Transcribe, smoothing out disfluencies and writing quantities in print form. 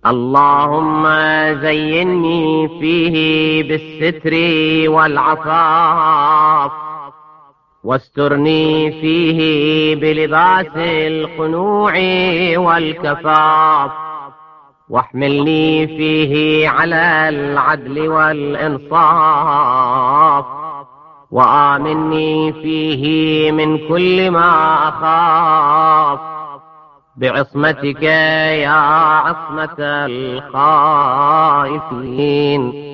اللهم زينني فيه بالستر والعفاف، واسترني فيه بلباس القنوع والكفاف، واحملني فيه على العدل والإنصاف، وآمني فيه من كل ما أخاف، بعصمتك يا عصمة الخائفين.